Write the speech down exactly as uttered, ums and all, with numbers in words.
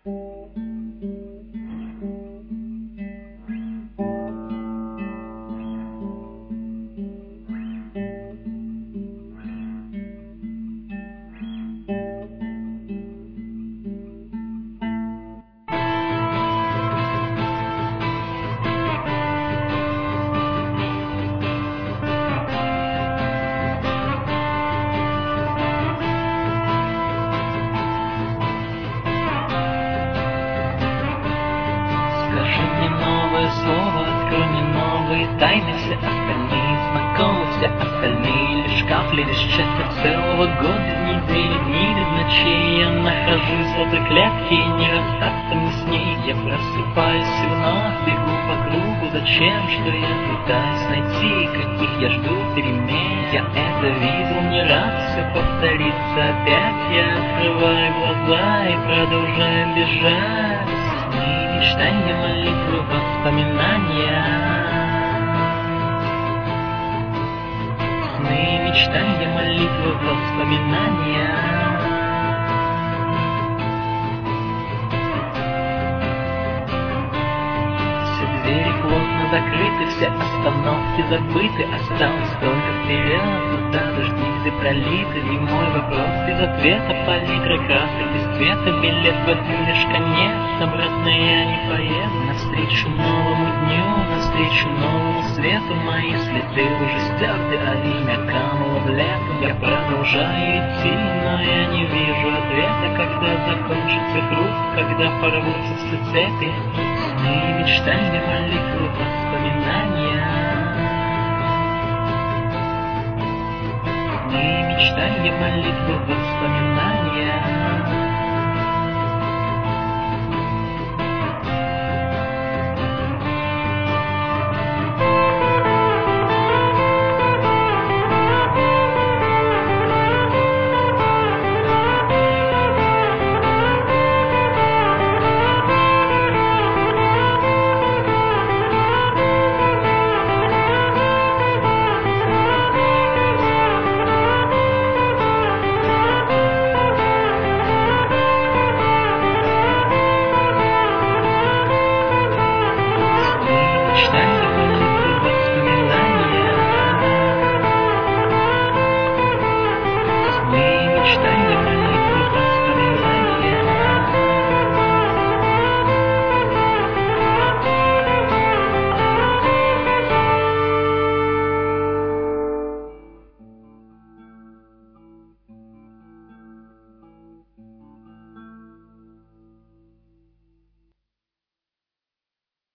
Скажи мне новое слово, открой мне новые тайны. Все остальные знакомы, все остальные лишь капли, лишь часть целого года, недели, дней до ночей. Я нахожусь в этой клетке, и не расстаться мне с ней. Я просыпаюсь и вновь бегу по кругу. Зачем, что я пытаюсь найти, каких я жду перемен? Я это видел не раз, все повторится опять. Я открываю глаза и продолжаю бежать. Сны, мечтания, молитвы, воспоминания. Сны, мечтания, молитвы, воспоминания. Все двери плотно закрыты, все остановки забыты. Осталось только вперед, туда дожди, где пролиты. И мой вопрос без ответа, палитра красок без цвета. Билет в один лишь конец, обратно я не поеду. Навстречу новому дню, навстречу новому свету. Мои следы уже стерты, а имя кануло в лету. Я продолжаю идти, но я не вижу ответа. Когда закончится круг, когда порвутся все цепи. Сны, мечтания, молитвы, воспоминания. Сны, мечтания, молитвы, воспоминания.